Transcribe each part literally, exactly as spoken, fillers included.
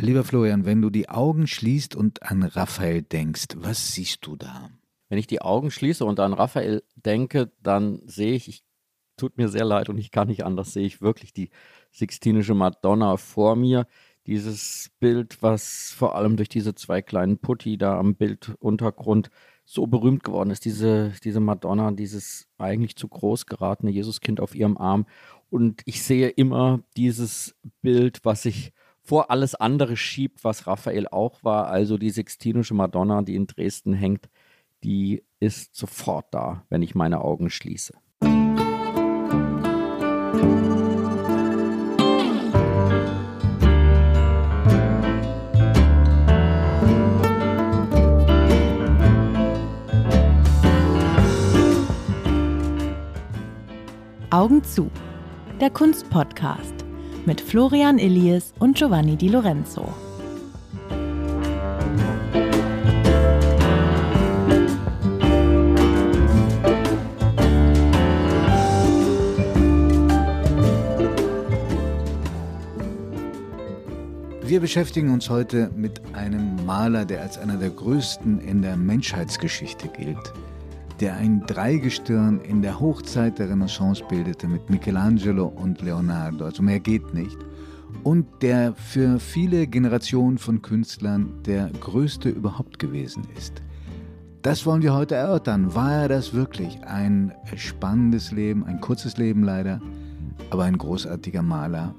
Lieber Florian, wenn du die Augen schließt und an Raphael denkst, was siehst du da? Wenn ich die Augen schließe und an Raphael denke, dann sehe ich, ich tut mir sehr leid und ich kann nicht anders, sehe ich wirklich die Sixtinische Madonna vor mir. Dieses Bild, was vor allem durch diese zwei kleinen Putti da am Bilduntergrund so berühmt geworden ist. Diese, diese Madonna, dieses eigentlich zu groß geratene Jesuskind auf ihrem Arm. Und ich sehe immer dieses Bild, was sich vor alles andere schiebt, was Raphael auch war. Also die Sixtinische Madonna, die in Dresden hängt, die ist sofort da, wenn ich meine Augen schließe. Augen zu, der Kunstpodcast mit Florian Illies und Giovanni Di Lorenzo. Wir beschäftigen uns heute mit einem Maler, der als einer der größten in der Menschheitsgeschichte gilt, der ein Dreigestirn in der Hochzeit der Renaissance bildete mit Michelangelo und Leonardo, also mehr geht nicht, und der für viele Generationen von Künstlern der größte überhaupt gewesen ist. Das wollen wir heute erörtern. War er das wirklich? Ein spannendes Leben, ein kurzes Leben leider, aber ein großartiger Maler,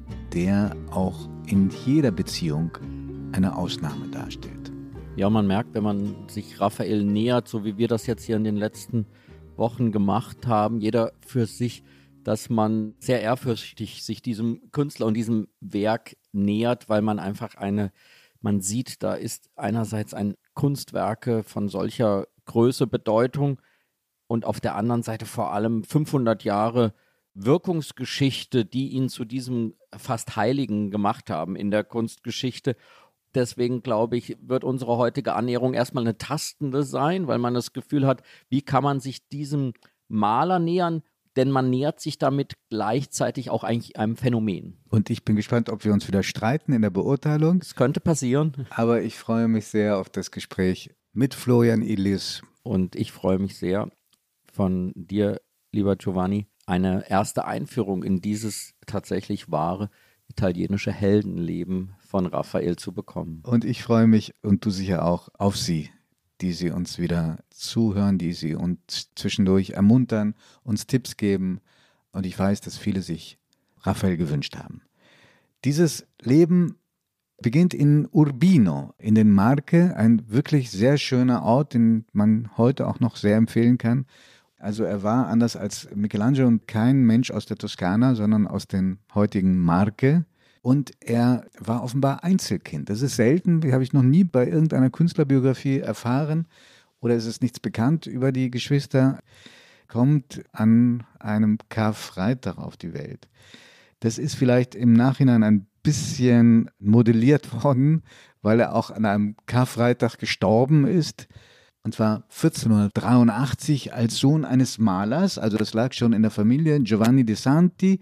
der auch in jeder Beziehung eine Ausnahme darstellt. Ja, man merkt, wenn man sich Raphael nähert, so wie wir das jetzt hier in den letzten Wochen gemacht haben, jeder für sich, dass man sehr ehrfürchtig sich diesem Künstler und diesem Werk nähert, weil man einfach eine, man sieht, da ist einerseits ein Kunstwerke von solcher Größe, Bedeutung und auf der anderen Seite vor allem fünfhundert Jahre Wirkungsgeschichte, die ihn zu diesem fast Heiligen gemacht haben in der Kunstgeschichte. Deswegen, glaube ich, wird unsere heutige Annäherung erstmal eine tastende sein, weil man das Gefühl hat, wie kann man sich diesem Maler nähern? Denn man nähert sich damit gleichzeitig auch eigentlich einem Phänomen. Und ich bin gespannt, ob wir uns wieder streiten in der Beurteilung. Es könnte passieren. Aber ich freue mich sehr auf das Gespräch mit Florian Illies. Und ich freue mich sehr von dir, lieber Giovanni, eine erste Einführung in dieses tatsächlich wahre italienische Heldenleben von Raphael zu bekommen. Und ich freue mich, und du sicher auch, auf Sie, die Sie uns wieder zuhören, die Sie uns zwischendurch ermuntern, uns Tipps geben. Und ich weiß, dass viele sich Raphael gewünscht haben. Dieses Leben beginnt in Urbino, in den Marke, ein wirklich sehr schöner Ort, den man heute auch noch sehr empfehlen kann. Also er war, anders als Michelangelo, kein Mensch aus der Toskana, sondern aus den heutigen Marke. Und er war offenbar Einzelkind. Das ist selten, das habe ich noch nie bei irgendeiner Künstlerbiografie erfahren. Oder es ist nichts bekannt über die Geschwister. Kommt an einem Karfreitag auf die Welt. Das ist vielleicht im Nachhinein ein bisschen modelliert worden, weil er auch an einem Karfreitag gestorben ist. Und zwar vierzehnhundertdreiundachtzig als Sohn eines Malers, also das lag schon in der Familie, Giovanni de Santi.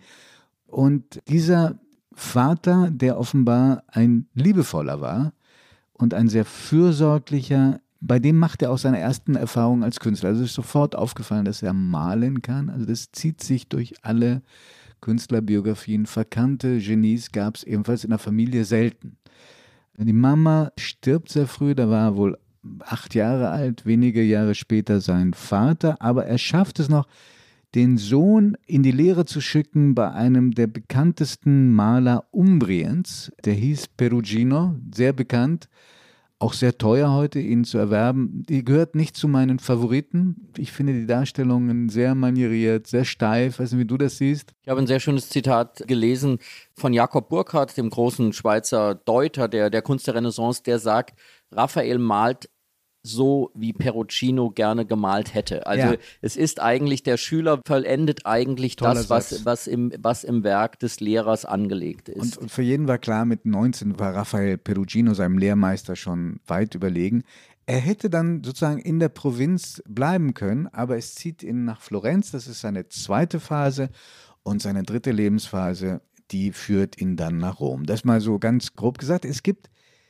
Und dieser Vater, der offenbar ein liebevoller war und ein sehr fürsorglicher, bei dem macht er auch seine ersten Erfahrungen als Künstler. Also es ist sofort aufgefallen, dass er malen kann. Also das zieht sich durch alle Künstlerbiografien. Verkannte Genies gab es ebenfalls in der Familie selten. Die Mama stirbt sehr früh, da war er wohl acht Jahre alt, wenige Jahre später sein Vater, aber er schafft es noch, den Sohn in die Lehre zu schicken bei einem der bekanntesten Maler Umbriens, der hieß Perugino, sehr bekannt, auch sehr teuer heute, ihn zu erwerben. Die gehört nicht zu meinen Favoriten. Ich finde die Darstellungen sehr manieriert, sehr steif. Weißt du, wie du das siehst? Ich habe ein sehr schönes Zitat gelesen von Jakob Burckhardt, dem großen Schweizer Deuter der, der Kunst der Renaissance, der sagt, Raphael malt so, wie Perugino gerne gemalt hätte. Also ja. Es ist eigentlich, der Schüler vollendet eigentlich Toller das, was, was, im, was im Werk des Lehrers angelegt ist. Und, und für jeden war klar, mit neunzehn war Raphael Perugino seinem Lehrmeister schon weit überlegen. Er hätte dann sozusagen in der Provinz bleiben können, aber es zieht ihn nach Florenz, das ist seine zweite Phase, und seine dritte Lebensphase, die führt ihn dann nach Rom. Das mal so ganz grob gesagt. Es gibt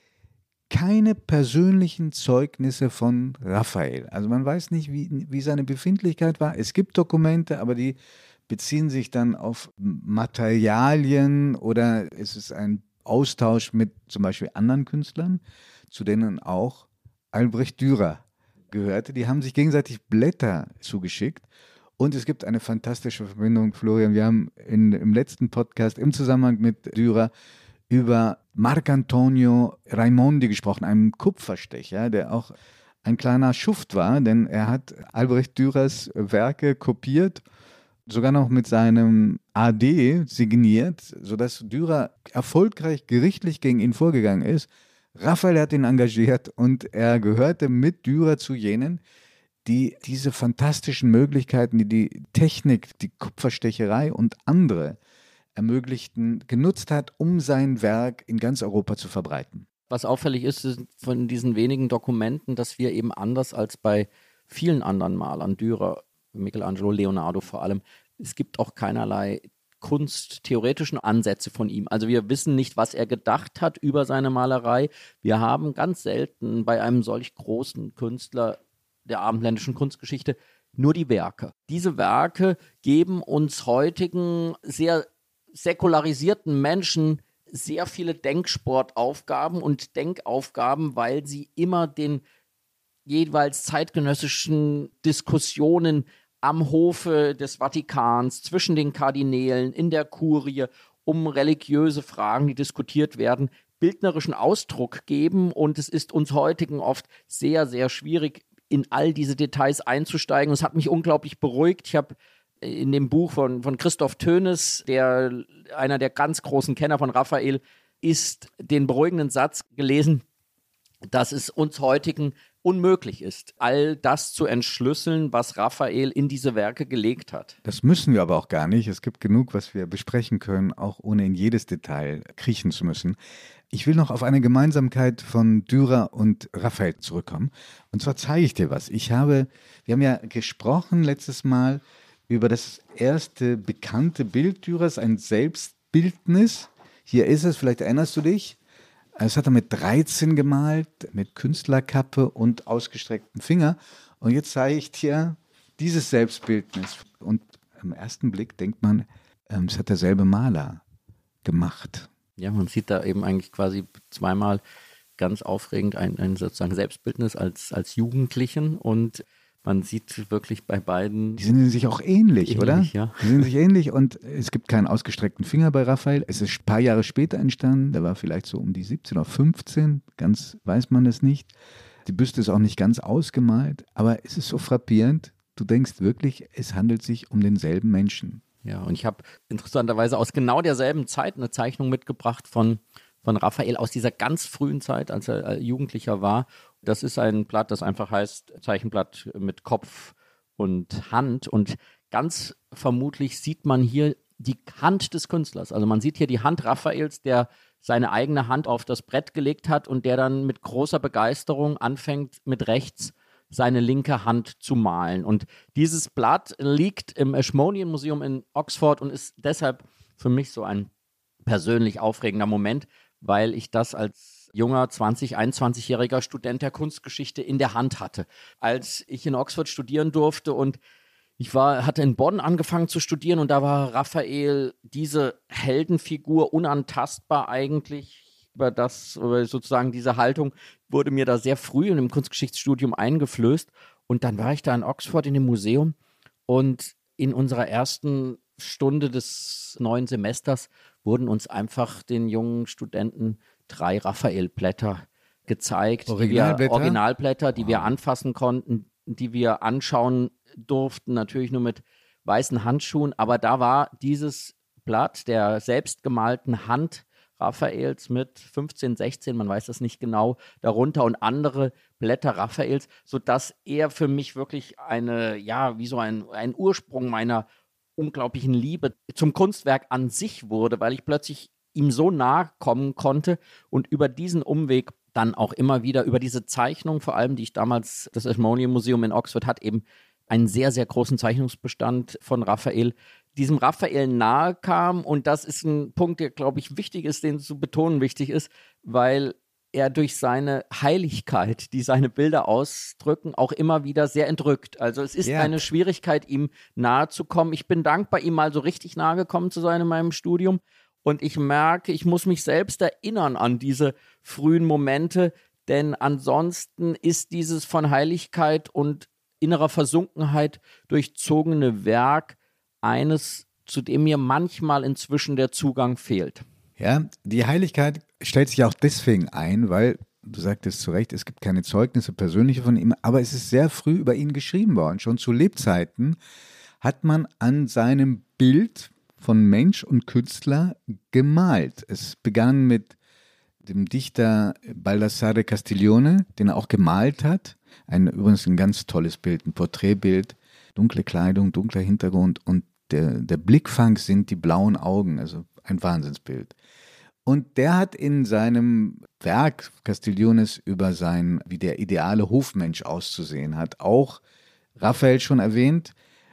keine persönlichen Zeugnisse von Raphael. Also man weiß nicht, wie, wie seine Befindlichkeit war. Es gibt Dokumente, aber die beziehen sich dann auf Materialien oder es ist ein Austausch mit zum Beispiel anderen Künstlern, zu denen auch Albrecht Dürer gehörte. Die haben sich gegenseitig Blätter zugeschickt. Und es gibt eine fantastische Verbindung, Florian. Wir haben in, im letzten Podcast im Zusammenhang mit Dürer über Marcantonio Raimondi gesprochen, einen Kupferstecher, der auch ein kleiner Schuft war, denn er hat Albrecht Dürers Werke kopiert, sogar noch mit seinem A D signiert, sodass Dürer erfolgreich gerichtlich gegen ihn vorgegangen ist. Raphael hat ihn engagiert und er gehörte mit Dürer zu jenen, die diese fantastischen Möglichkeiten, die die Technik, die Kupferstecherei und andere ermöglichten, genutzt hat, um sein Werk in ganz Europa zu verbreiten. Was auffällig ist, ist von diesen wenigen Dokumenten, dass wir eben anders als bei vielen anderen Malern, Dürer, Michelangelo, Leonardo vor allem, es gibt auch keinerlei kunsttheoretischen Ansätze von ihm. Also wir wissen nicht, was er gedacht hat über seine Malerei. Wir haben ganz selten bei einem solch großen Künstler der abendländischen Kunstgeschichte nur die Werke. Diese Werke geben uns heutigen sehr säkularisierten Menschen sehr viele Denksportaufgaben und Denkaufgaben, weil sie immer den jeweils zeitgenössischen Diskussionen am Hofe des Vatikans, zwischen den Kardinälen, in der Kurie, um religiöse Fragen, die diskutiert werden, bildnerischen Ausdruck geben. Und es ist uns heutigen oft sehr, sehr schwierig, in all diese Details einzusteigen. Es hat mich unglaublich beruhigt. Ich habe in dem Buch von, von Christoph Tönes, der einer der ganz großen Kenner von Raphael ist, den beruhigenden Satz gelesen, dass es uns heutigen unmöglich ist, all das zu entschlüsseln, was Raphael in diese Werke gelegt hat. Das müssen wir aber auch gar nicht. Es gibt genug, was wir besprechen können, auch ohne in jedes Detail kriechen zu müssen. Ich will noch auf eine Gemeinsamkeit von Dürer und Raphael zurückkommen. Und zwar zeige ich dir was. Ich habe, wir haben ja gesprochen letztes Mal über das erste bekannte Bild Dürers, ein Selbstbildnis. Hier ist es, vielleicht erinnerst du dich. Das hat er mit dreizehn gemalt, mit Künstlerkappe und ausgestrecktem Finger. Und jetzt zeige ich dir dieses Selbstbildnis. Und im ersten Blick denkt man, es hat derselbe Maler gemacht. Ja, man sieht da eben eigentlich quasi zweimal ganz aufregend ein, ein sozusagen Selbstbildnis als, als Jugendlichen und man sieht wirklich bei beiden. Die sind sich auch ähnlich, ähnlich oder? Ja. Die sind sich ähnlich und es gibt keinen ausgestreckten Finger bei Raphael. Es ist ein paar Jahre später entstanden, der war vielleicht so um die siebzehn oder fünfzehn, ganz weiß man es nicht. Die Büste ist auch nicht ganz ausgemalt, aber es ist so frappierend, du denkst wirklich, es handelt sich um denselben Menschen. Ja, und ich habe interessanterweise aus genau derselben Zeit eine Zeichnung mitgebracht von, von Raphael aus dieser ganz frühen Zeit, als er Jugendlicher war. Das ist ein Blatt, das einfach heißt Zeichenblatt mit Kopf und Hand. Und ganz vermutlich sieht man hier die Hand des Künstlers. Also man sieht hier die Hand Raphaels, der seine eigene Hand auf das Brett gelegt hat und der dann mit großer Begeisterung anfängt, mit rechts seine linke Hand zu malen. Und dieses Blatt liegt im Ashmolean Museum in Oxford und ist deshalb für mich so ein persönlich aufregender Moment, weil ich das als junger zwanzig-, einundzwanzigjähriger Student der Kunstgeschichte in der Hand hatte. Als ich in Oxford studieren durfte und ich war, hatte in Bonn angefangen zu studieren und da war Raphael diese Heldenfigur unantastbar eigentlich. Über das, über sozusagen diese Haltung wurde mir da sehr früh in dem Kunstgeschichtsstudium eingeflößt. Und dann war ich da in Oxford in dem Museum und in unserer ersten Stunde des neuen Semesters wurden uns einfach den jungen Studenten drei Raphael-Blätter gezeigt. Originalblätter? Die wir, Originalblätter, die wow. wir anfassen konnten, die wir anschauen durften, natürlich nur mit weißen Handschuhen. Aber da war dieses Blatt der selbstgemalten Hand Raphaels mit fünfzehn, sechzehn, man weiß das nicht genau, darunter und andere Blätter Raphaels, sodass er für mich wirklich eine, ja, wie so ein, ein Ursprung meiner unglaublichen Liebe zum Kunstwerk an sich wurde, weil ich plötzlich ihm so nahe kommen konnte und über diesen Umweg dann auch immer wieder über diese Zeichnung, vor allem die ich damals, das Ashmolean Museum in Oxford hat eben einen sehr, sehr großen Zeichnungsbestand von Raphael, diesem Raphael nahe kam. Und das ist ein Punkt, der, glaube ich, wichtig ist, den zu betonen wichtig ist, weil er durch seine Heiligkeit, die seine Bilder ausdrücken, auch immer wieder sehr entrückt. Also es ist ja. eine Schwierigkeit, ihm nahe zu kommen. Ich bin dankbar, ihm mal so richtig nahe gekommen zu sein in meinem Studium. Und ich merke, ich muss mich selbst erinnern an diese frühen Momente, denn ansonsten ist dieses von Heiligkeit und innerer Versunkenheit durchzogene Werk eines, zu dem mir manchmal inzwischen der Zugang fehlt. Ja, die Heiligkeit stellt sich auch deswegen ein, weil, du sagtest zu Recht, es gibt keine Zeugnisse persönliche von ihm, aber es ist sehr früh über ihn geschrieben worden. Schon zu Lebzeiten hat man an seinem Bild von Mensch und Künstler gemalt. Es begann mit dem Dichter Baldassare Castiglione, den er auch gemalt hat. Ein, übrigens ein ganz tolles Bild, ein Porträtbild, dunkle Kleidung, dunkler Hintergrund und der, der Blickfang sind die blauen Augen, also ein Wahnsinnsbild. Und der hat in seinem Werk Castigliones über sein, wie der ideale Hofmensch auszusehen hat, auch Raphael schon erwähnt,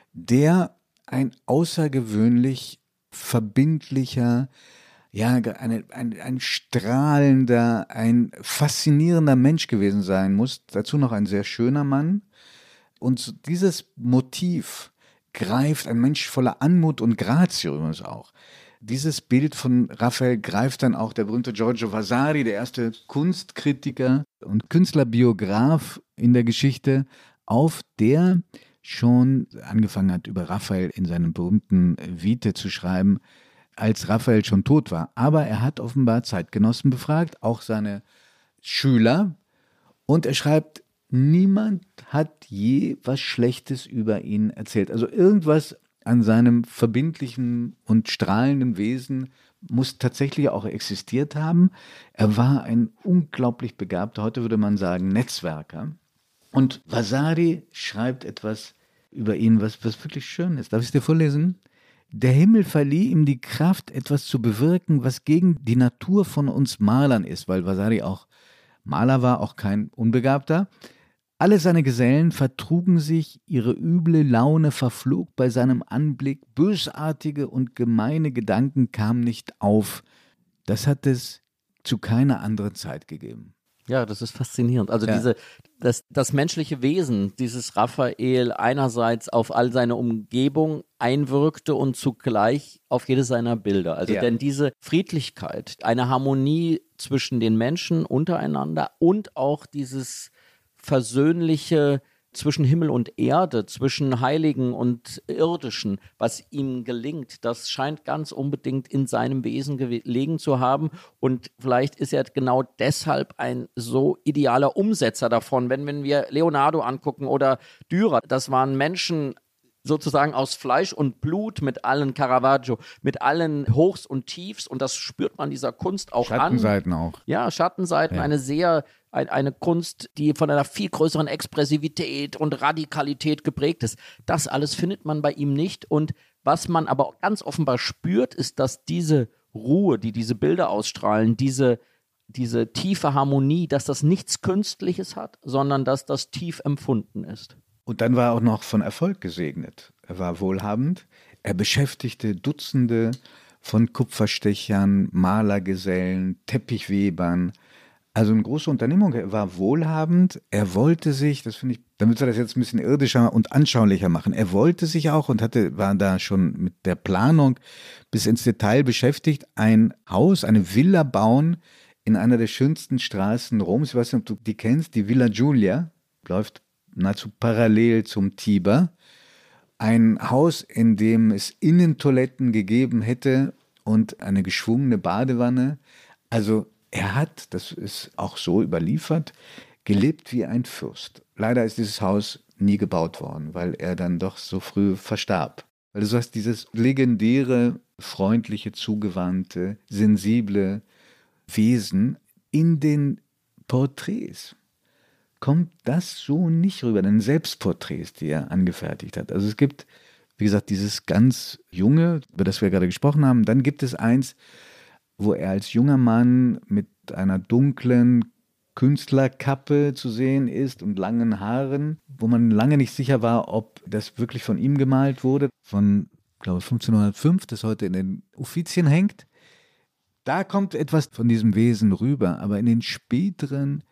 der ein außergewöhnlich verbindlicher, ja, eine, ein, ein strahlender, ein faszinierender Mensch gewesen sein muss. Dazu noch ein sehr schöner Mann. Und so dieses Motiv greift, ein Mensch voller Anmut und Grazie übrigens auch. Dieses Bild von Raphael greift dann auch der berühmte Giorgio Vasari, der erste Kunstkritiker und Künstlerbiograf in der Geschichte, auf, der schon angefangen hat, über Raphael in seinem berühmten Vitae zu schreiben, als Raphael schon tot war. Aber er hat offenbar Zeitgenossen befragt, auch seine Schüler, und er schreibt, niemand hat je was Schlechtes über ihn erzählt. Also irgendwas an seinem verbindlichen und strahlenden Wesen muss tatsächlich auch existiert haben. Er war ein unglaublich begabter, heute würde man sagen, Netzwerker. Und Vasari schreibt etwas über ihn, was, was wirklich schön ist. Darf ich es dir vorlesen? Der Himmel verlieh ihm die Kraft, etwas zu bewirken, was gegen die Natur von uns Malern ist, weil Vasari auch Maler war, auch kein Unbegabter. Alle seine Gesellen vertrugen sich, ihre üble Laune verflog bei seinem Anblick, bösartige und gemeine Gedanken kamen nicht auf. Das hat es zu keiner anderen Zeit gegeben. Ja, das ist faszinierend. Also ja. diese, das, das menschliche Wesen dieses Raphael einerseits auf all seine Umgebung einwirkte und zugleich auf jedes seiner Bilder. Also ja. denn diese Friedlichkeit, eine Harmonie zwischen den Menschen untereinander und auch dieses versöhnliche zwischen Himmel und Erde, zwischen Heiligen und Irdischen, was ihm gelingt, das scheint ganz unbedingt in seinem Wesen gelegen zu haben. Und vielleicht ist er genau deshalb ein so idealer Umsetzer davon. Wenn, wenn wir Leonardo angucken oder Dürer, das waren Menschen sozusagen aus Fleisch und Blut mit allen Caravaggio, mit allen Hochs und Tiefs, und das spürt man dieser Kunst auch Schattenseiten an. auch. Ja, Schattenseiten, ja. eine sehr, ein, eine Kunst, die von einer viel größeren Expressivität und Radikalität geprägt ist. Das alles findet man bei ihm nicht, und was man aber ganz offenbar spürt, ist, dass diese Ruhe, die diese Bilder ausstrahlen, diese, diese tiefe Harmonie, dass das nichts Künstliches hat, sondern dass das tief empfunden ist. Und dann war er auch noch von Erfolg gesegnet. Er war wohlhabend. Er beschäftigte Dutzende von Kupferstechern, Malergesellen, Teppichwebern. Also eine große Unternehmung. Er war wohlhabend. Er wollte sich, das finde ich, damit wir das jetzt ein bisschen irdischer und anschaulicher machen, er wollte sich auch und hatte, war da schon mit der Planung bis ins Detail beschäftigt, ein Haus, eine Villa bauen in einer der schönsten Straßen Roms. Ich weiß nicht, ob du die kennst, die Villa Giulia, läuft nahezu parallel zum Tiber. Ein Haus, in dem es Innentoiletten gegeben hätte und eine geschwungene Badewanne. Also er hat, das ist auch so überliefert, gelebt wie ein Fürst. Leider ist dieses Haus nie gebaut worden, weil er dann doch so früh verstarb. Weil du hast dieses legendäre, freundliche, zugewandte, sensible Wesen in den Porträts. Kommt das so nicht rüber, denn Selbstporträts, die er angefertigt hat. Also es gibt, wie gesagt, dieses ganz junge, über das wir gerade gesprochen haben. Dann gibt es eins, wo er als junger Mann mit einer dunklen Künstlerkappe zu sehen ist und langen Haaren, wo man lange nicht sicher war, ob das wirklich von ihm gemalt wurde, von glaube fünfzehnhundertfünf, das heute in den Uffizien hängt. Da kommt etwas von diesem Wesen rüber, aber in den späteren,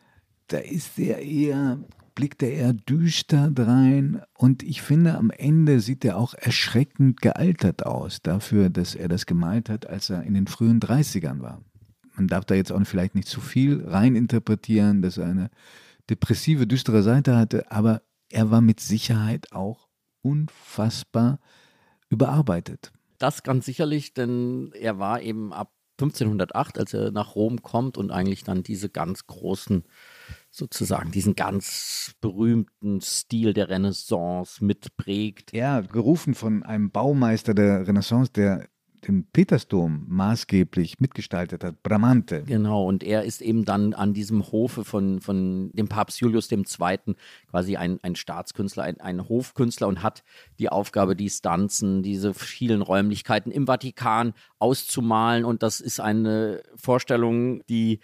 da ist er eher, blickt er eher düster drein und ich finde, am Ende sieht er auch erschreckend gealtert aus, dafür, dass er das gemalt hat, als er in den frühen dreißigern war. Man darf da jetzt auch vielleicht nicht zu viel reininterpretieren, dass er eine depressive, düstere Seite hatte, aber er war mit Sicherheit auch unfassbar überarbeitet. Das ganz sicherlich, denn er war eben ab fünfzehnhundertacht, als er nach Rom kommt und eigentlich dann diese ganz großen, sozusagen diesen ganz berühmten Stil der Renaissance mitprägt. Ja, gerufen von einem Baumeister der Renaissance, der den Petersdom maßgeblich mitgestaltet hat, Bramante. Genau, und er ist eben dann an diesem Hofe von, von dem Papst Julius der Zweite. quasi ein, ein Staatskünstler, ein, ein Hofkünstler und hat die Aufgabe, die Stanzen, diese vielen Räumlichkeiten im Vatikan auszumalen. Und das ist eine Vorstellung, die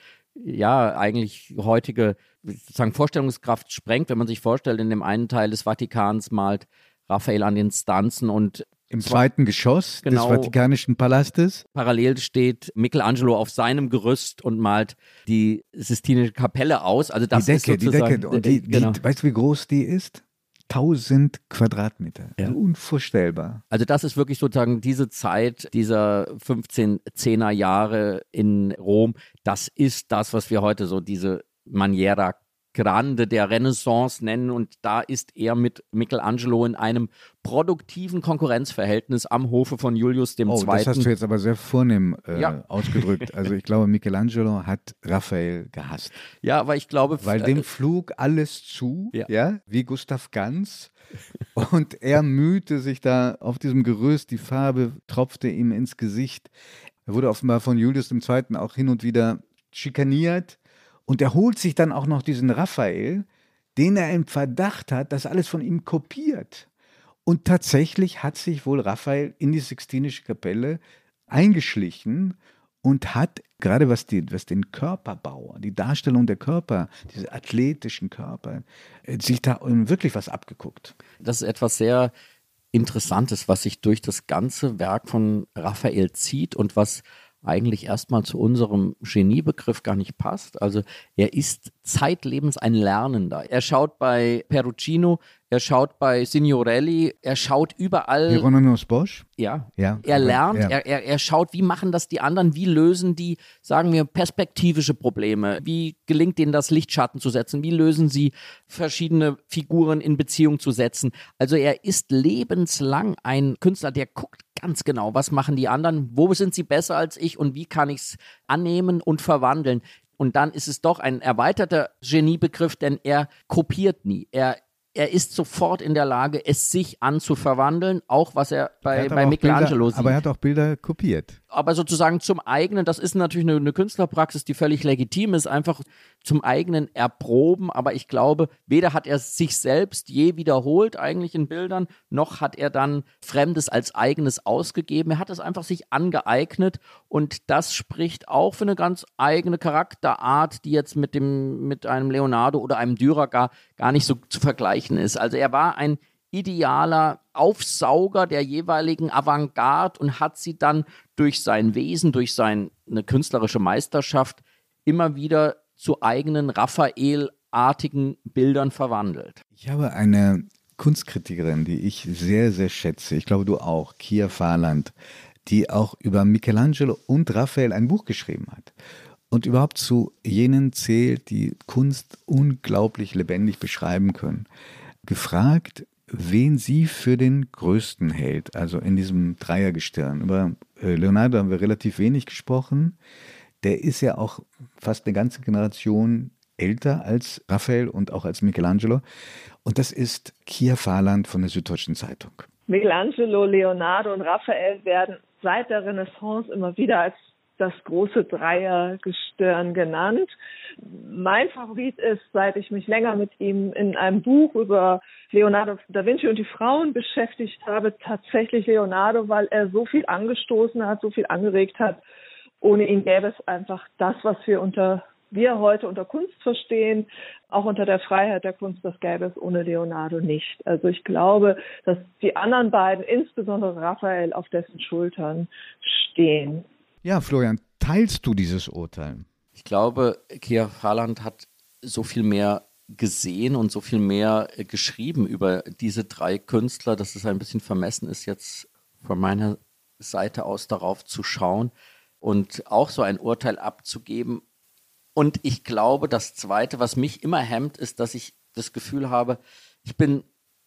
ja eigentlich heutige sozusagen Vorstellungskraft sprengt, wenn man sich vorstellt, in dem einen Teil des Vatikans malt Raphael an den Stanzen und im zweiten Geschoss genau, des Vatikanischen Palastes. Parallel steht Michelangelo auf seinem Gerüst und malt die Sistinische Kapelle aus. Also das die Decke, ist sozusagen, die Decke. Und die, genau. die, weißt du, wie groß die ist? tausend Quadratmeter. Ja. Also unvorstellbar. Also das ist wirklich sozusagen diese Zeit dieser fünfzehnhundertzehner Jahre in Rom. Das ist das, was wir heute so diese Maniera Grande der Renaissance nennen, und da ist er mit Michelangelo in einem produktiven Konkurrenzverhältnis am Hofe von Julius dem Oh, Zweiten. das hast du jetzt aber sehr vornehm äh, ja. ausgedrückt. Also ich glaube, Michelangelo hat Raphael gehasst. Ja, aber ich glaube... Weil dem flog alles zu, ja. ja, wie Gustav Ganz. Und er mühte sich da auf diesem Gerüst, die Farbe tropfte ihm ins Gesicht. Er wurde offenbar von Julius dem Zweiten auch hin und wieder schikaniert. Und er holt sich dann auch noch diesen Raphael, den er im Verdacht hat, das alles von ihm kopiert. Und tatsächlich hat sich wohl Raphael in die Sixtinische Kapelle eingeschlichen und hat, gerade was, die, was den Körperbau, die Darstellung der Körper, diese athletischen Körper, sich da wirklich was abgeguckt. Das ist etwas sehr Interessantes, was sich durch das ganze Werk von Raphael zieht und was eigentlich erstmal zu unserem Geniebegriff gar nicht passt. Also er ist zeitlebens ein Lernender. Er schaut bei Perugino, er schaut bei Signorelli, er schaut überall. Hieronymus Bosch? Ja, ja er lernt, ja. er, er, er schaut, wie machen das die anderen, wie lösen die, sagen wir, perspektivische Probleme, wie gelingt ihnen das, Lichtschatten zu setzen, wie lösen sie verschiedene Figuren in Beziehung zu setzen. Also er ist lebenslang ein Künstler, der guckt ganz genau, was machen die anderen, wo sind sie besser als ich und wie kann ich es annehmen und verwandeln. Und dann ist es doch ein erweiterter Geniebegriff, denn er kopiert nie. Er, er ist sofort in der Lage, es sich anzuverwandeln, auch was er bei, er bei Michelangelo Bilder, sieht. Aber er hat auch Bilder kopiert. Aber sozusagen zum eigenen, das ist natürlich eine, eine Künstlerpraxis, die völlig legitim ist, einfach zum eigenen Erproben. Aber ich glaube, weder hat er sich selbst je wiederholt eigentlich in Bildern, noch hat er dann Fremdes als eigenes ausgegeben. Er hat es einfach sich angeeignet, und das spricht auch für eine ganz eigene Charakterart, die jetzt mit dem, mit einem Leonardo oder einem Dürer gar, gar nicht so zu vergleichen ist. Also er war ein idealer Aufsauger der jeweiligen Avantgarde und hat sie dann durch sein Wesen, durch seine künstlerische Meisterschaft immer wieder zu eigenen Raphael-artigen Bildern verwandelt. Ich habe eine Kunstkritikerin, die ich sehr, sehr schätze, ich glaube du auch, Kia Farland, die auch über Michelangelo und Raphael ein Buch geschrieben hat und überhaupt zu jenen zählt, die Kunst unglaublich lebendig beschreiben können, gefragt, wen sie für den größten hält, also in diesem Dreiergestirn. Über Leonardo haben wir relativ wenig gesprochen. Der ist ja auch fast eine ganze Generation älter als Raphael und auch als Michelangelo. Und das ist Kia Farland von der Süddeutschen Zeitung. Michelangelo, Leonardo und Raphael werden seit der Renaissance immer wieder als das große Dreiergestirn genannt. Mein Favorit ist, seit ich mich länger mit ihm in einem Buch über Leonardo da Vinci und die Frauen beschäftigt habe, tatsächlich Leonardo, weil er so viel angestoßen hat, so viel angeregt hat. Ohne ihn gäbe es einfach das, was wir unter wir heute unter Kunst verstehen, auch unter der Freiheit der Kunst, das gäbe es ohne Leonardo nicht. Also ich glaube, dass die anderen beiden, insbesondere Raphael, auf dessen Schultern stehen. Ja, Florian, teilst du dieses Urteil? Ich glaube, Kia Haaland hat so viel mehr gesehen und so viel mehr geschrieben über diese drei Künstler, dass es ein bisschen vermessen ist, jetzt von meiner Seite aus darauf zu schauen und auch so ein Urteil abzugeben. Und ich glaube, das Zweite, was mich immer hemmt, ist, dass ich das Gefühl habe, ich bin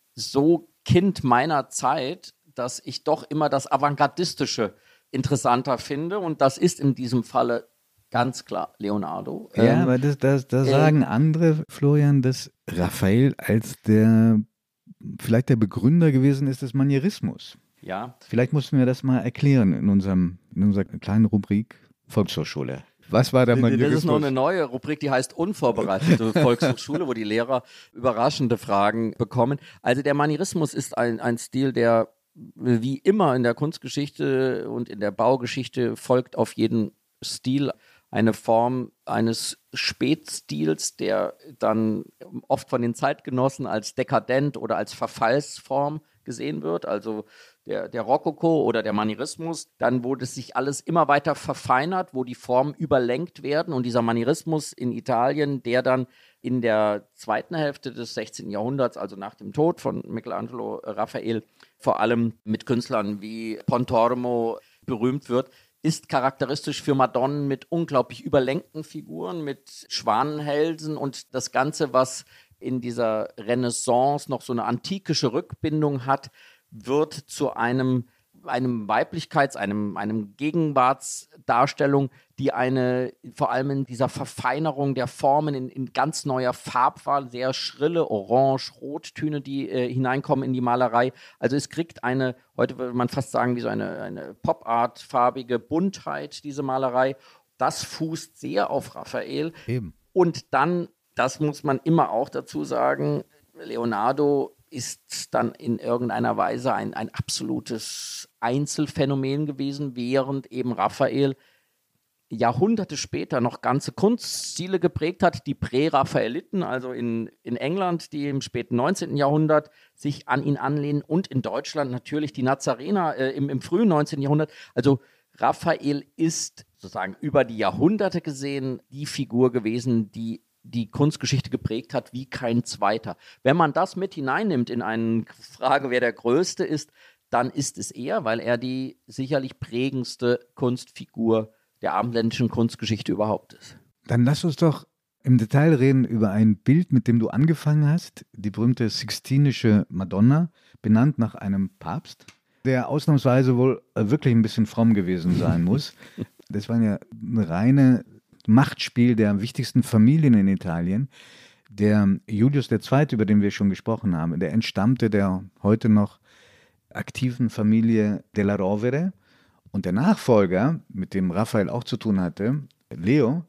so Kind meiner Zeit, dass ich doch immer das Avantgardistische interessanter finde. Und das ist in diesem Falle ganz klar Leonardo. Ja, ähm, aber das, das, da sagen äh, andere, Florian, dass Raphael als der, vielleicht der Begründer gewesen ist des Manierismus. Ja. Vielleicht mussten wir das mal erklären in, unserem, in unserer kleinen Rubrik Volkshochschule. Was war der Manierismus? Das ist noch eine neue Rubrik, die heißt Unvorbereitete Volkshochschule, wo die Lehrer überraschende Fragen bekommen. Also der Manierismus ist ein, ein Stil, der wie immer in der Kunstgeschichte und in der Baugeschichte folgt auf jeden Stil eine Form eines Spätstils, der dann oft von den Zeitgenossen als dekadent oder als Verfallsform gesehen wird, also der, der Rokoko oder der Manierismus, dann wo das sich alles immer weiter verfeinert, wo die Formen überlenkt werden und dieser Manierismus in Italien, der dann in der zweiten Hälfte des sechzehnten Jahrhunderts, also nach dem Tod von Michelangelo Raphael, vor allem mit Künstlern wie Pontormo berühmt wird, ist charakteristisch für Madonnen mit unglaublich überlenkten Figuren, mit Schwanenhälsen und das Ganze, was in dieser Renaissance noch so eine antikische Rückbindung hat, wird zu einem, einem Weiblichkeits-, einem, einem Gegenwartsdarstellung, die eine, vor allem in dieser Verfeinerung der Formen in, in ganz neuer Farbwahl, sehr schrille Orange-Rottöne, die äh, hineinkommen in die Malerei. Also es kriegt eine, heute würde man fast sagen, wie so eine, eine Pop-Art-farbige Buntheit, diese Malerei. Das fußt sehr auf Raphael. Eben. Und dann, das muss man immer auch dazu sagen, Leonardo ist dann in irgendeiner Weise ein, ein absolutes Einzelfenomen gewesen, während eben Raphael Jahrhunderte später noch ganze Kunststile geprägt hat, die Prä-Raphaeliten, also in, in England, die im späten neunzehnten Jahrhundert sich an ihn anlehnen und in Deutschland natürlich die Nazarener äh, im, im frühen neunzehnten Jahrhundert. Also Raphael ist sozusagen über die Jahrhunderte gesehen die Figur gewesen, die die Kunstgeschichte geprägt hat wie kein zweiter. Wenn man das mit hineinnimmt in eine Frage, wer der Größte ist, dann ist es er, weil er die sicherlich prägendste Kunstfigur der abendländischen Kunstgeschichte überhaupt ist. Dann lass uns doch im Detail reden über ein Bild, mit dem du angefangen hast, die berühmte Sixtinische Madonna, benannt nach einem Papst, der ausnahmsweise wohl wirklich ein bisschen fromm gewesen sein muss. Das war ja eine reine Machtspiel der wichtigsten Familien in Italien. Der Julius der Zweite, über den wir schon gesprochen haben, der entstammte der heute noch aktiven Familie della Rovere. Und der Nachfolger, mit dem Raphael auch zu tun hatte, Leo,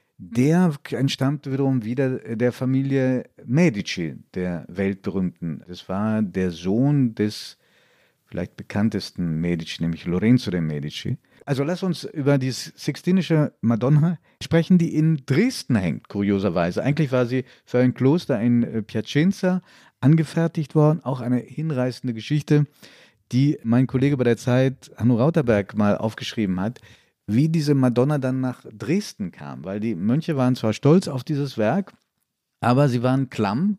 der entstammte wiederum wieder der Familie Medici, der weltberühmten. Das war der Sohn des vielleicht bekanntesten Medici, nämlich Lorenzo de' Medici. Also lass uns über die Sixtinische Madonna sprechen, die in Dresden hängt, kurioserweise. Eigentlich war sie für ein Kloster in Piacenza angefertigt worden, auch eine hinreißende Geschichte, die mein Kollege bei der Zeit, Hanno Rauterberg, mal aufgeschrieben hat, wie diese Madonna dann nach Dresden kam. Weil die Mönche waren zwar stolz auf dieses Werk, aber sie waren klamm.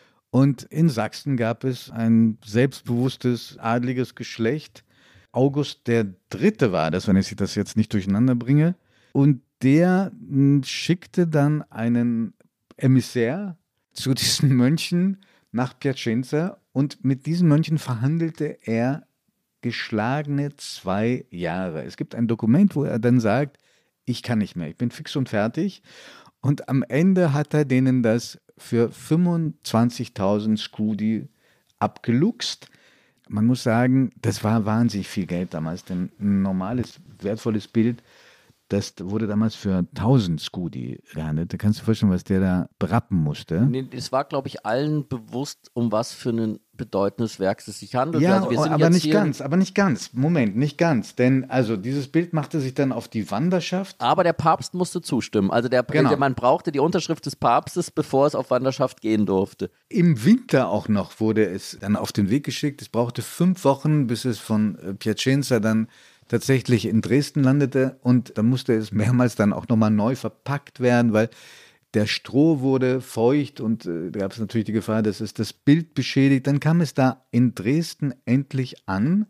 Und in Sachsen gab es ein selbstbewusstes, adliges Geschlecht. August der Dritte war das, wenn ich das jetzt nicht durcheinander bringe. Und der m, schickte dann einen Emissär zu diesen Mönchen nach Piacenza. Und mit diesen Mönchen verhandelte er geschlagene zwei Jahre. Es gibt ein Dokument, wo er dann sagt, ich kann nicht mehr, ich bin fix und fertig. Und am Ende hat er denen das für fünfundzwanzigtausend Scudi abgeluchst. Man muss sagen, das war wahnsinnig viel Geld damals, denn ein normales, wertvolles Bild, das wurde damals für tausend Scudi gehandelt. Da kannst du dir vorstellen, was der da berappen musste. Nee, es war, glaube ich, allen bewusst, um was für einen bedeutendes Werks es sich handelt. Ja, also wir sind aber jetzt nicht hier, ganz, aber nicht ganz. Moment, nicht ganz. Denn also dieses Bild machte sich dann auf die Wanderschaft. Aber der Papst musste zustimmen. Also der, Genau. der, man brauchte die Unterschrift des Papstes, bevor es auf Wanderschaft gehen durfte. Im Winter auch noch wurde es dann auf den Weg geschickt. Es brauchte fünf Wochen, bis es von äh, Piacenza dann tatsächlich in Dresden landete. Und dann musste es mehrmals dann auch nochmal neu verpackt werden, weil der Stroh wurde feucht und äh, da gab es natürlich die Gefahr, dass es das Bild beschädigt. Dann kam es da in Dresden endlich an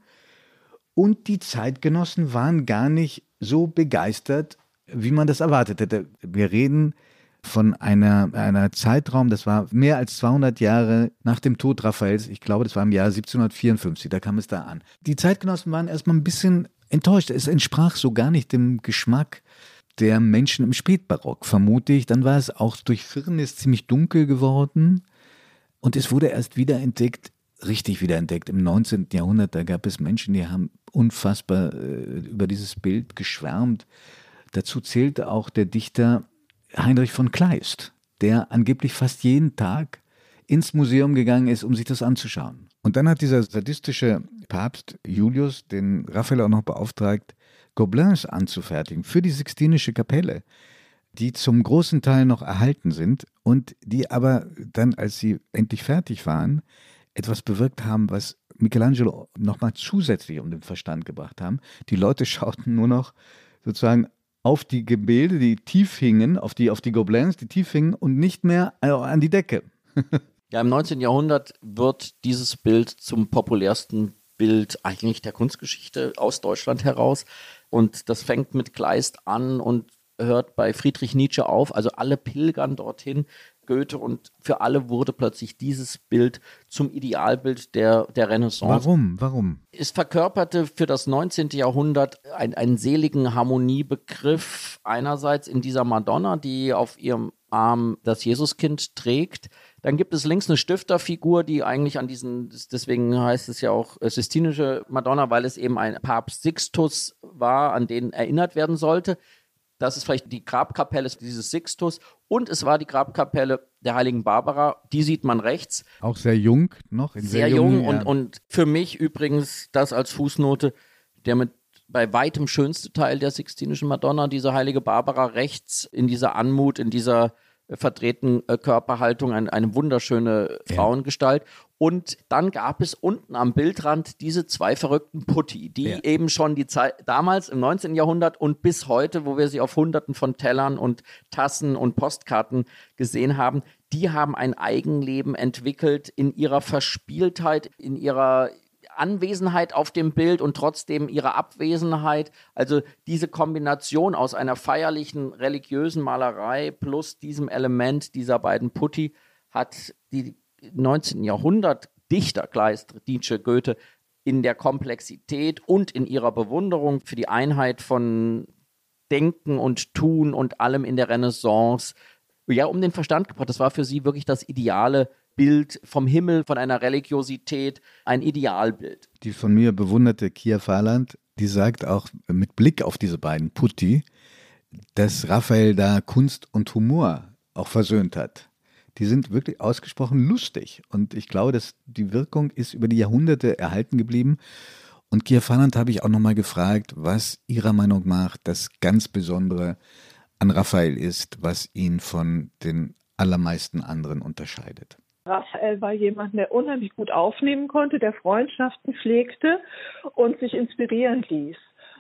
und die Zeitgenossen waren gar nicht so begeistert, wie man das erwartet hätte. Wir reden von einer, einer Zeitraum, das war mehr als zweihundert Jahre nach dem Tod Raphaels. Ich glaube, das war im Jahr siebzehnhundertvierundfünfzig, da kam es da an. Die Zeitgenossen waren erstmal ein bisschen enttäuscht. Es entsprach so gar nicht dem Geschmack der Menschen im Spätbarock, vermute ich. Dann war es auch durch Firnis ziemlich dunkel geworden und es wurde erst wiederentdeckt, richtig wiederentdeckt im neunzehnten Jahrhundert. Da gab es Menschen, die haben unfassbar äh, über dieses Bild geschwärmt. Dazu zählte auch der Dichter Heinrich von Kleist, der angeblich fast jeden Tag ins Museum gegangen ist, um sich das anzuschauen. Und dann hat dieser sadistische Papst Julius den Raphael auch noch beauftragt, Gobelins anzufertigen für die Sixtinische Kapelle, die zum großen Teil noch erhalten sind und die aber dann, als sie endlich fertig waren, etwas bewirkt haben, was Michelangelo nochmal zusätzlich um den Verstand gebracht haben. Die Leute schauten nur noch sozusagen auf die Gemälde, die tief hingen, auf die, auf die Gobelins, die tief hingen und nicht mehr an die Decke. Ja, im neunzehnten Jahrhundert wird dieses Bild zum populärsten Bild eigentlich der Kunstgeschichte aus Deutschland heraus. Und das fängt mit Kleist an und hört bei Friedrich Nietzsche auf. Also alle pilgern dorthin, Goethe, und für alle wurde plötzlich dieses Bild zum Idealbild der, der Renaissance. Warum? Warum? Es verkörperte für das neunzehnte Jahrhundert ein, einen seligen Harmoniebegriff. Einerseits in dieser Madonna, die auf ihrem Arm das Jesuskind trägt. Dann gibt es links eine Stifterfigur, die eigentlich an diesen, deswegen heißt es ja auch Sistinische Madonna, weil es eben ein Papst Sixtus war, an den erinnert werden sollte. Das ist vielleicht die Grabkapelle dieses Sixtus. Und es war die Grabkapelle der heiligen Barbara. Die sieht man rechts. Auch sehr jung noch. In sehr, sehr jung, jung. ja. Und, und für mich übrigens das als Fußnote, der mit bei weitem schönste Teil der Sixtinischen Madonna, diese heilige Barbara rechts in dieser Anmut, in dieser verdrehten äh, Körperhaltung, ein, eine wunderschöne Ja. Frauengestalt. Und dann gab es unten am Bildrand diese zwei verrückten Putti, die Ja. eben schon die Zeit damals im neunzehnten Jahrhundert und bis heute, wo wir sie auf Hunderten von Tellern und Tassen und Postkarten gesehen haben, die haben ein Eigenleben entwickelt in ihrer Verspieltheit, in ihrer Anwesenheit auf dem Bild und trotzdem ihre Abwesenheit. Also diese Kombination aus einer feierlichen religiösen Malerei plus diesem Element dieser beiden Putti hat die neunzehnten Jahrhundert Dichter, Kleist, Nietzsche, Goethe, in der Komplexität und in ihrer Bewunderung für die Einheit von Denken und Tun und allem in der Renaissance, ja, um den Verstand gebracht. Das war für sie wirklich das ideale Bild vom Himmel, von einer Religiosität, ein Idealbild. Die von mir bewunderte Kia Farland, die sagt auch mit Blick auf diese beiden Putti, dass Raphael da Kunst und Humor auch versöhnt hat. Die sind wirklich ausgesprochen lustig und ich glaube, dass die Wirkung ist über die Jahrhunderte erhalten geblieben. Und Kia Farland habe ich auch nochmal gefragt, was ihrer Meinung nach das ganz Besondere an Raphael ist, was ihn von den allermeisten anderen unterscheidet. Raphael war jemand, der unheimlich gut aufnehmen konnte, der Freundschaften pflegte und sich inspirieren ließ.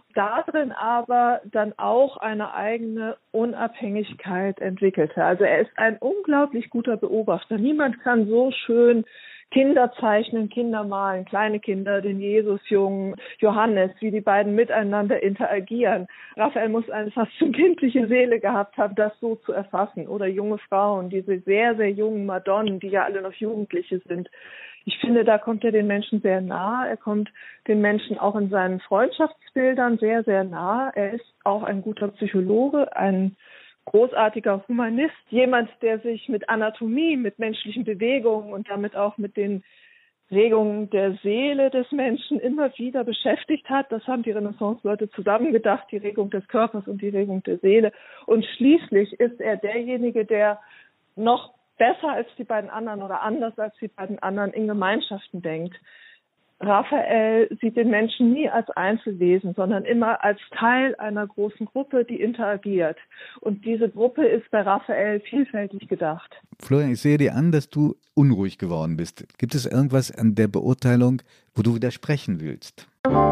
Darin aber dann auch eine eigene Unabhängigkeit entwickelte. Also er ist ein unglaublich guter Beobachter. Niemand kann so schön Kinder zeichnen, Kinder malen, kleine Kinder, den Jesusjungen, Johannes, wie die beiden miteinander interagieren. Raphael muss eine fast schon kindliche Seele gehabt haben, das so zu erfassen. Oder junge Frauen, diese sehr, sehr jungen Madonnen, die ja alle noch Jugendliche sind. Ich finde, da kommt er den Menschen sehr nah. Er kommt den Menschen auch in seinen Freundschaftsbildern sehr, sehr nah. Er ist auch ein guter Psychologe, ein großartiger Humanist, jemand, der sich mit Anatomie, mit menschlichen Bewegungen und damit auch mit den Regungen der Seele des Menschen immer wieder beschäftigt hat. Das haben die Renaissance-Leute zusammengedacht, die Regung des Körpers und die Regung der Seele. Und schließlich ist er derjenige, der noch besser als die beiden anderen oder anders als die beiden anderen in Gemeinschaften denkt. Raphael sieht den Menschen nie als Einzelwesen, sondern immer als Teil einer großen Gruppe, die interagiert. Und diese Gruppe ist bei Raphael vielfältig gedacht. Florian, ich sehe dir an, dass du unruhig geworden bist. Gibt es irgendwas an der Beurteilung, wo du widersprechen willst?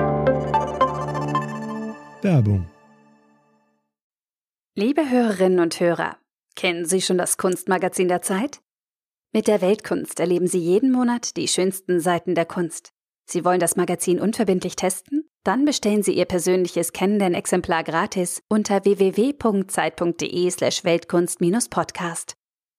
Werbung. Liebe Hörerinnen und Hörer, kennen Sie schon das Kunstmagazin der Zeit? Mit der Weltkunst erleben Sie jeden Monat die schönsten Seiten der Kunst. Sie wollen das Magazin unverbindlich testen? Dann bestellen Sie Ihr persönliches Kennenden-Exemplar gratis unter w w w punkt zeit punkt d e slash weltkunst Podcast.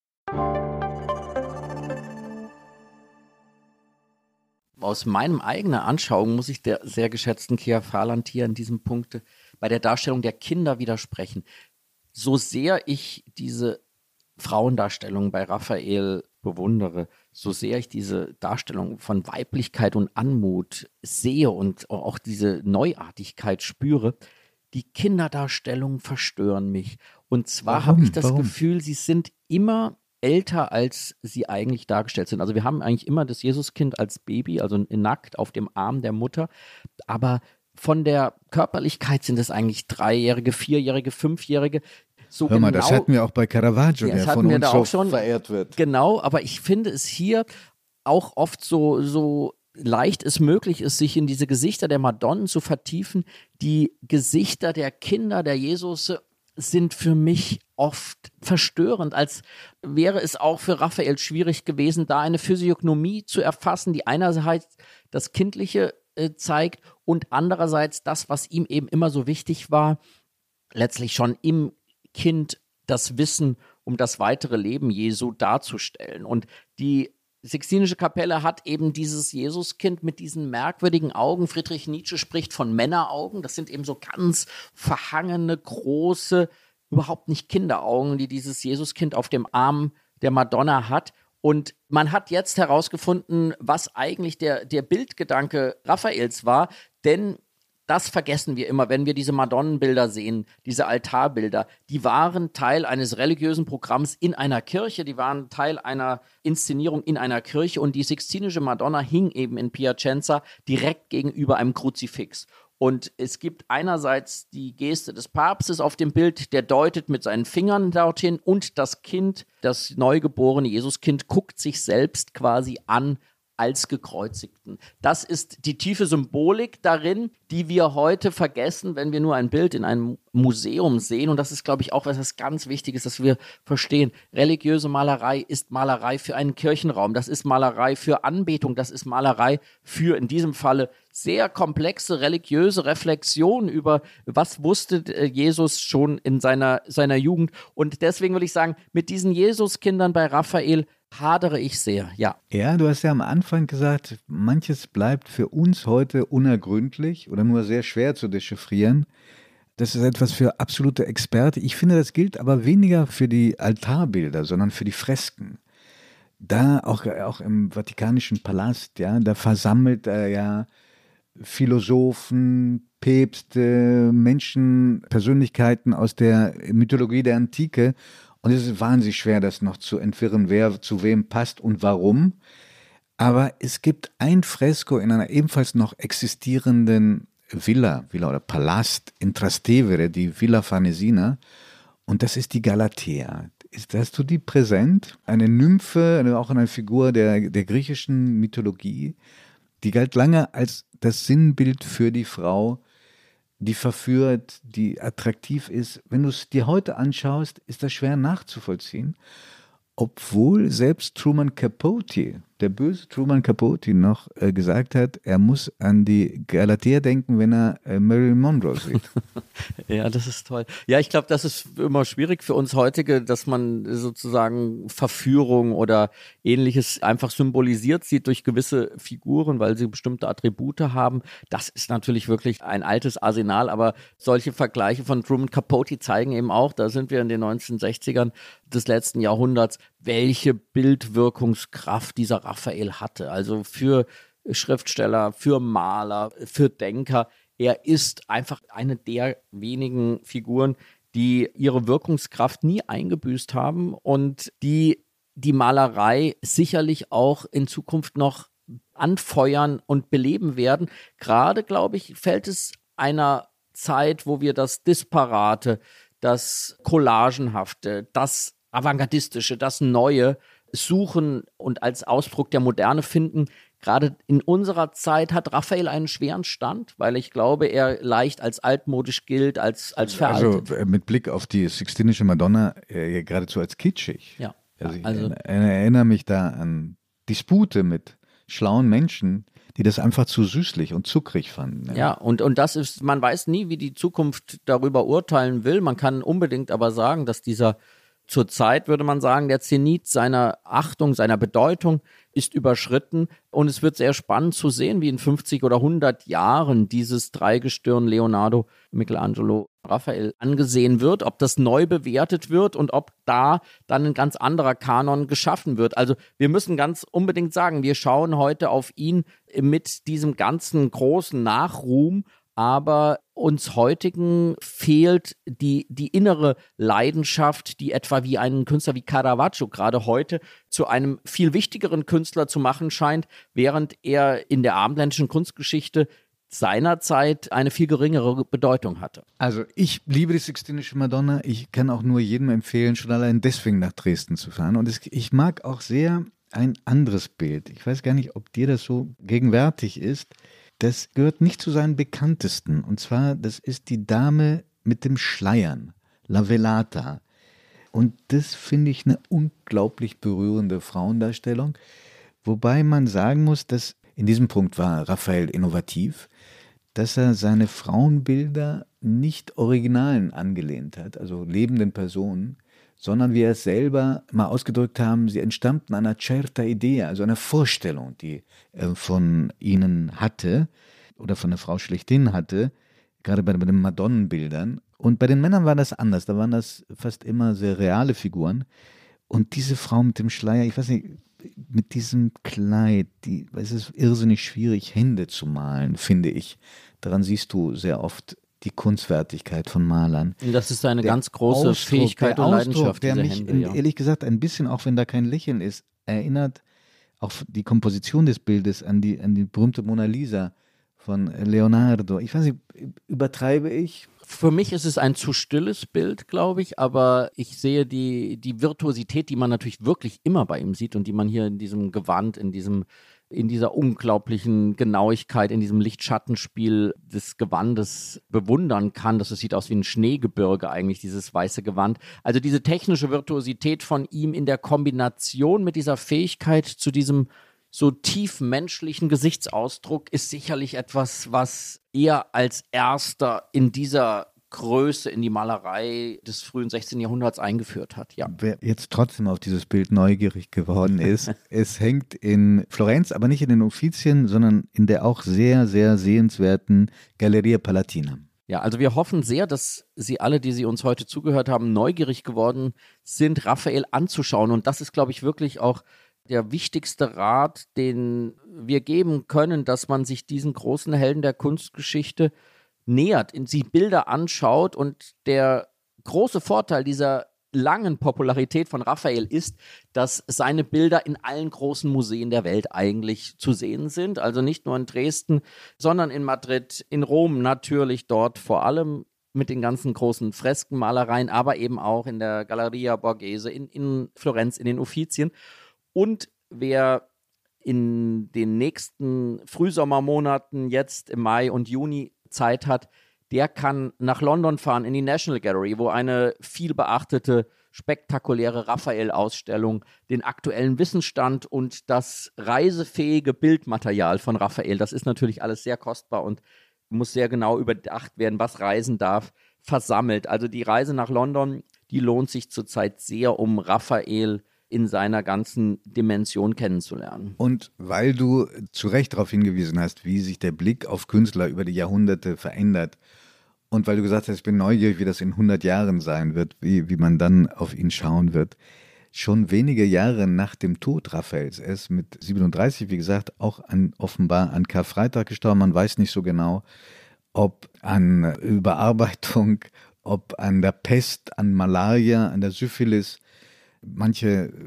Aus meinem eigenen Anschauung muss ich der sehr geschätzten Kia Farland hier in diesem Punkt bei der Darstellung der Kinder widersprechen. So sehr ich diese Frauendarstellung bei Raphael bewundere, so sehr ich diese Darstellung von Weiblichkeit und Anmut sehe und auch diese Neuartigkeit spüre, die Kinderdarstellungen verstören mich. Und zwar habe ich das Warum? Gefühl, sie sind immer älter, als sie eigentlich dargestellt sind. Also wir haben eigentlich immer das Jesuskind als Baby, also nackt auf dem Arm der Mutter, aber von der Körperlichkeit sind es eigentlich Dreijährige, Vierjährige, Fünfjährige. So Hör mal, genau, das hatten wir auch bei Caravaggio, ja, der das von hatten wir uns da so auch schon verehrt wird. Genau, aber ich finde es hier auch oft so, so leicht es möglich ist, sich in diese Gesichter der Madonnen zu vertiefen. Die Gesichter der Kinder der Jesus sind für mich oft verstörend, als wäre es auch für Raphael schwierig gewesen, da eine Physiognomie zu erfassen, die einerseits das Kindliche äh, zeigt und andererseits das, was ihm eben immer so wichtig war, letztlich schon im Kind das Wissen um das weitere Leben Jesu darzustellen. Und die Sixtinische Kapelle hat eben dieses Jesuskind mit diesen merkwürdigen Augen. Friedrich Nietzsche spricht von Männeraugen. Das sind eben so ganz verhangene, große, überhaupt nicht Kinderaugen, die dieses Jesuskind auf dem Arm der Madonna hat. Und man hat jetzt herausgefunden, was eigentlich der, der Bildgedanke Raphaels war, denn das vergessen wir immer, wenn wir diese Madonnenbilder sehen, diese Altarbilder. Die waren Teil eines religiösen Programms in einer Kirche, die waren Teil einer Inszenierung in einer Kirche und die Sixtinische Madonna hing eben in Piacenza direkt gegenüber einem Kruzifix. Und es gibt einerseits die Geste des Papstes auf dem Bild, der deutet mit seinen Fingern dorthin und das Kind, das neugeborene Jesuskind, guckt sich selbst quasi an als Gekreuzigten. Das ist die tiefe Symbolik darin, die wir heute vergessen, wenn wir nur ein Bild in einem Museum sehen. Und das ist, glaube ich, auch etwas ganz Wichtiges, dass wir verstehen. Religiöse Malerei ist Malerei für einen Kirchenraum. Das ist Malerei für Anbetung. Das ist Malerei für, in diesem Falle, sehr komplexe religiöse Reflexion über, was wusste Jesus schon in seiner, seiner Jugend. Und deswegen würde ich sagen, mit diesen Jesuskindern bei Raphael hadere ich sehr, ja. Ja, du hast ja am Anfang gesagt, manches bleibt für uns heute unergründlich oder nur sehr schwer zu dechiffrieren. Das ist etwas für absolute Experten. Ich finde, das gilt aber weniger für die Altarbilder, sondern für die Fresken. Da, auch, auch im Vatikanischen Palast, ja, da versammelt er ja Philosophen, Päpste, Menschen, Persönlichkeiten aus der Mythologie der Antike. Und es ist wahnsinnig schwer, das noch zu entwirren, wer zu wem passt und warum. Aber es gibt ein Fresko in einer ebenfalls noch existierenden Villa, Villa oder Palast in Trastevere, die Villa Farnesina. Und das ist die Galatea. Ist, hast du die präsent? Eine Nymphe, auch eine Figur der, der griechischen Mythologie, die galt lange als das Sinnbild für die Frau, die verführt, die attraktiv ist. Wenn du es dir heute anschaust, ist das schwer nachzuvollziehen, obwohl selbst Truman Capote, der böse Truman Capote, noch äh, gesagt hat, er muss an die Galatea denken, wenn er äh, Marilyn Monroe sieht. Ja, das ist toll. Ja, ich glaube, das ist immer schwierig für uns heutige, dass man sozusagen Verführung oder Ähnliches einfach symbolisiert sieht durch gewisse Figuren, weil sie bestimmte Attribute haben. Das ist natürlich wirklich ein altes Arsenal, aber solche Vergleiche von Truman Capote zeigen eben auch, da sind wir in den neunzehnhundertsechzigern des letzten Jahrhunderts, welche Bildwirkungskraft dieser Raphael hatte. Also für Schriftsteller, für Maler, für Denker. Er ist einfach eine der wenigen Figuren, die ihre Wirkungskraft nie eingebüßt haben und die die Malerei sicherlich auch in Zukunft noch anfeuern und beleben werden. Gerade, glaube ich, fällt es einer Zeit, wo wir das Disparate, das Collagenhafte, das Avantgardistische, das Neue suchen und als Ausdruck der Moderne finden. Gerade in unserer Zeit hat Raphael einen schweren Stand, weil ich glaube, er leicht als altmodisch gilt, als, als veraltet. Also mit Blick auf die Sixtinische Madonna äh, geradezu als kitschig. Ja. Also ich Also, er, erinnere mich da an Dispute mit schlauen Menschen, die das einfach zu süßlich und zuckrig fanden. ja, und, und das ist, man weiß nie, wie die Zukunft darüber urteilen will. Man kann unbedingt aber sagen, dass dieser zurzeit, würde man sagen, der Zenit seiner Achtung, seiner Bedeutung ist überschritten. Und es wird sehr spannend zu sehen, wie in fünfzig oder hundert Jahren dieses Dreigestirn Leonardo, Michelangelo, Raphael angesehen wird, ob das neu bewertet wird und ob da dann ein ganz anderer Kanon geschaffen wird. Also wir müssen ganz unbedingt sagen, wir schauen heute auf ihn mit diesem ganzen großen Nachruhm, aber uns heutigen fehlt die, die innere Leidenschaft, die etwa wie einen Künstler wie Caravaggio gerade heute zu einem viel wichtigeren Künstler zu machen scheint, während er in der abendländischen Kunstgeschichte seinerzeit eine viel geringere Bedeutung hatte. Also ich liebe die Sixtinische Madonna. Ich kann auch nur jedem empfehlen, schon allein deswegen nach Dresden zu fahren. Und es, ich mag auch sehr ein anderes Bild. Ich weiß gar nicht, ob dir das so gegenwärtig ist. Das gehört nicht zu seinen bekanntesten. Und zwar, das ist die Dame mit dem Schleiern, La Velata. Und das finde ich eine unglaublich berührende Frauendarstellung. Wobei man sagen muss, dass in diesem Punkt war Raphael innovativ, dass er seine Frauenbilder nicht Originalen angelehnt hat, also lebenden Personen, sondern wie er es selber mal ausgedrückt haben, sie entstammten einer certa idea, also einer Vorstellung, die er von ihnen hatte oder von der Frau schlechthin hatte, gerade bei den Madonnenbildern. Und bei den Männern war das anders, da waren das fast immer sehr reale Figuren. Und diese Frau mit dem Schleier, ich weiß nicht, mit diesem Kleid, die, es ist irrsinnig schwierig, Hände zu malen, finde ich. Daran siehst du sehr oft die Kunstwertigkeit von Malern. Das ist eine der ganz große Ausdruck, Fähigkeit und Ausdruck, Leidenschaft der dieser mich, Hände. Ja. ehrlich gesagt, ein bisschen, auch wenn da kein Lächeln ist, erinnert auch die Komposition des Bildes an die, an die berühmte Mona Lisa von Leonardo. Ich weiß nicht, übertreibe ich? Für mich ist es ein zu stilles Bild, glaube ich, aber ich sehe die, die Virtuosität, die man natürlich wirklich immer bei ihm sieht und die man hier in diesem Gewand, in diesem in dieser unglaublichen Genauigkeit, in diesem Lichtschattenspiel des Gewandes bewundern kann. Das sieht aus wie ein Schneegebirge eigentlich, dieses weiße Gewand. Also diese technische Virtuosität von ihm in der Kombination mit dieser Fähigkeit zu diesem so tief menschlichen Gesichtsausdruck ist sicherlich etwas, was er als erster in dieser Größe in die Malerei des frühen sechzehnten Jahrhunderts eingeführt hat, ja. Wer jetzt trotzdem auf dieses Bild neugierig geworden ist, es hängt in Florenz, aber nicht in den Uffizien, sondern in der auch sehr, sehr sehenswerten Galleria Palatina. Ja, also wir hoffen sehr, dass Sie alle, die Sie uns heute zugehört haben, neugierig geworden sind, Raphael anzuschauen. Und das ist, glaube ich, wirklich auch der wichtigste Rat, den wir geben können, dass man sich diesen großen Helden der Kunstgeschichte nähert, in sie Bilder anschaut. Und der große Vorteil dieser langen Popularität von Raphael ist, dass seine Bilder in allen großen Museen der Welt eigentlich zu sehen sind. Also nicht nur in Dresden, sondern in Madrid, in Rom natürlich, dort vor allem mit den ganzen großen Freskenmalereien, aber eben auch in der Galleria Borghese, in, in Florenz, in den Uffizien. Und wer in den nächsten Frühsommermonaten, jetzt im Mai und Juni, Zeit hat, der kann nach London fahren in die National Gallery, wo eine viel beachtete, spektakuläre Raphael-Ausstellung den aktuellen Wissensstand und das reisefähige Bildmaterial von Raphael, das ist natürlich alles sehr kostbar und muss sehr genau überdacht werden, was reisen darf, versammelt. Also die Reise nach London, die lohnt sich zurzeit sehr, um Raphael in seiner ganzen Dimension kennenzulernen. Und weil du zu Recht darauf hingewiesen hast, wie sich der Blick auf Künstler über die Jahrhunderte verändert und weil du gesagt hast, ich bin neugierig, wie das in hundert Jahren sein wird, wie, wie man dann auf ihn schauen wird, schon wenige Jahre nach dem Tod Raphaels, er ist mit siebenunddreißig, wie gesagt, auch an, offenbar an Karfreitag gestorben, man weiß nicht so genau, ob an Überarbeitung, ob an der Pest, an Malaria, an der Syphilis. Manche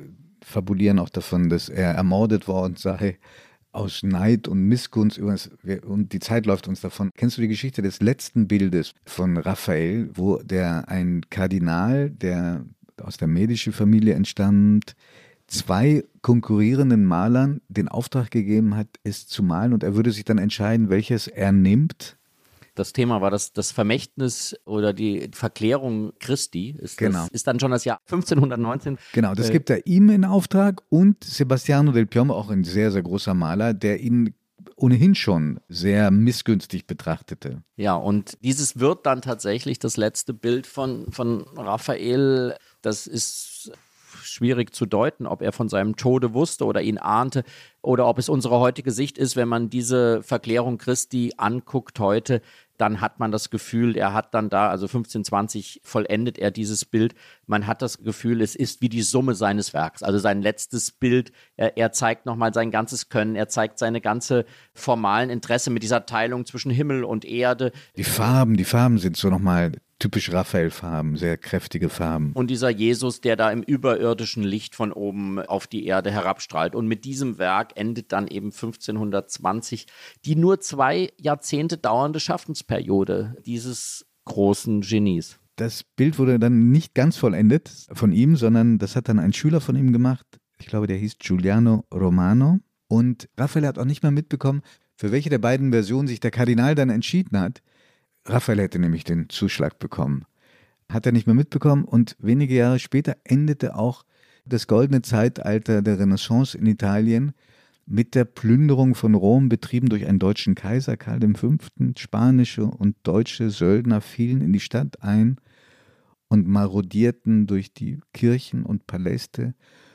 fabulieren auch davon, dass er ermordet worden sei aus Neid und Missgunst. Und die Zeit läuft uns davon. Kennst du die Geschichte des letzten Bildes von Raphael, wo der ein Kardinal, der aus der Medici-Familie entstammt, zwei konkurrierenden Malern den Auftrag gegeben hat, es zu malen, und er würde sich dann entscheiden, welches er nimmt? Das Thema war das, das Vermächtnis oder die Verklärung Christi. Ist, genau. Das ist dann schon das Jahr fünfzehnhundertneunzehn. Genau, das äh, gibt er ihm in Auftrag und Sebastiano del Piombo, auch ein sehr, sehr großer Maler, der ihn ohnehin schon sehr missgünstig betrachtete. Ja, und dieses wird dann tatsächlich das letzte Bild von, von Raphael. Das ist schwierig zu deuten, ob er von seinem Tode wusste oder ihn ahnte oder ob es unsere heutige Sicht ist, wenn man diese Verklärung Christi anguckt heute, dann hat man das Gefühl, er hat dann da, also fünfzehnhundertzwanzig vollendet er dieses Bild, man hat das Gefühl, es ist wie die Summe seines Werks, also sein letztes Bild, er, er zeigt nochmal sein ganzes Können, er zeigt seine ganze formalen Interesse mit dieser Teilung zwischen Himmel und Erde. Die Farben, die Farben sind so nochmal typisch Raphael-Farben, sehr kräftige Farben. Und dieser Jesus, der da im überirdischen Licht von oben auf die Erde herabstrahlt. Und mit diesem Werk endet dann eben fünfzehnhundertzwanzig die nur zwei Jahrzehnte dauernde Schaffensperiode dieses großen Genies. Das Bild wurde dann nicht ganz vollendet von ihm, sondern das hat dann ein Schüler von ihm gemacht. Ich glaube, der hieß Giuliano Romano. Und Raphael hat auch nicht mal mitbekommen, für welche der beiden Versionen sich der Kardinal dann entschieden hat. Raphael hätte nämlich den Zuschlag bekommen. Hat er nicht mehr mitbekommen, und wenige Jahre später endete auch das goldene Zeitalter der Renaissance in Italien mit der Plünderung von Rom, betrieben durch einen deutschen Kaiser, Karl der Fünfte. Spanische und deutsche Söldner fielen in die Stadt ein und marodierten durch die Kirchen und Paläste.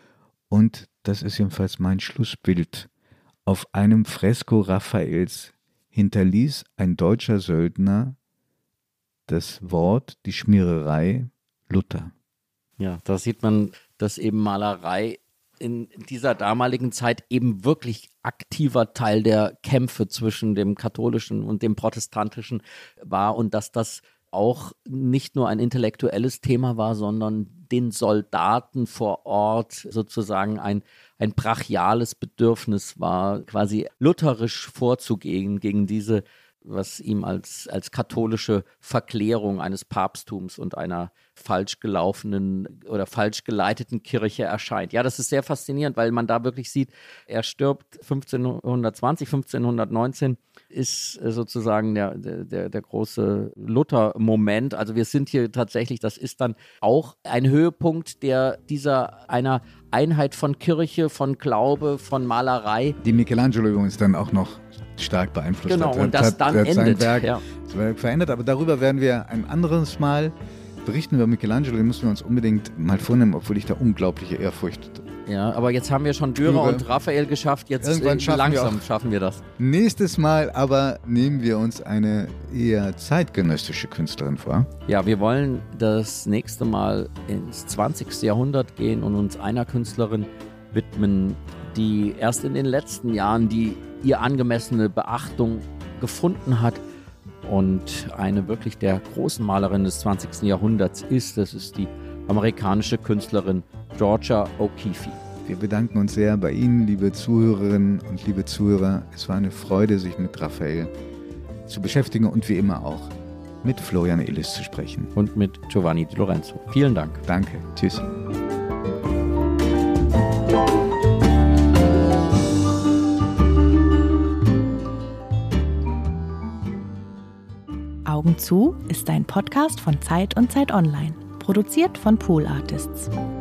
Und das ist jedenfalls mein Schlussbild. Auf einem Fresko Raphaels hinterließ ein deutscher Söldner das Wort, die Schmiererei, Luther. Ja, da sieht man, dass eben Malerei in dieser damaligen Zeit eben wirklich aktiver Teil der Kämpfe zwischen dem katholischen und dem protestantischen war und dass das auch nicht nur ein intellektuelles Thema war, sondern den Soldaten vor Ort sozusagen ein, ein brachiales Bedürfnis war, quasi lutherisch vorzugehen gegen diese, was ihm als, als katholische Verklärung eines Papsttums und einer falsch gelaufenen oder falsch geleiteten Kirche erscheint. Ja, das ist sehr faszinierend, weil man da wirklich sieht, er stirbt fünfzehnhundertzwanzig, fünfzehnhundertneunzehn ist sozusagen der, der, der große Luther-Moment. Also wir sind hier tatsächlich, das ist dann auch ein Höhepunkt der dieser einer Einheit von Kirche, von Glaube, von Malerei. Die Michelangelo übrigens dann auch noch stark beeinflusst genau, hat. Genau, und das hat, dann hat sein endet. Werk, ja. das Werk verändert, aber darüber werden wir ein anderes Mal berichten über Michelangelo, den müssen wir uns unbedingt mal vornehmen, obwohl ich da unglaubliche Ehrfurcht. Ja, aber jetzt haben wir schon Dürer und Raphael geschafft, jetzt Irgendwann schaffen langsam wir schaffen wir das. Nächstes Mal aber nehmen wir uns eine eher zeitgenössische Künstlerin vor. Ja, wir wollen das nächste Mal ins zwanzigste Jahrhundert gehen und uns einer Künstlerin widmen, die erst in den letzten Jahren die ihr angemessene Beachtung gefunden hat und eine wirklich der großen Malerin des zwanzigsten Jahrhunderts ist. Das ist die amerikanische Künstlerin Georgia O'Keeffe. Wir bedanken uns sehr bei Ihnen, liebe Zuhörerinnen und liebe Zuhörer. Es war eine Freude, sich mit Raphael zu beschäftigen und wie immer auch mit Florian Illies zu sprechen. Und mit Giovanni Di Lorenzo. Vielen Dank. Danke. Tschüss. Augen zu ist ein Podcast von Zeit und Zeit Online, produziert von Pool Artists.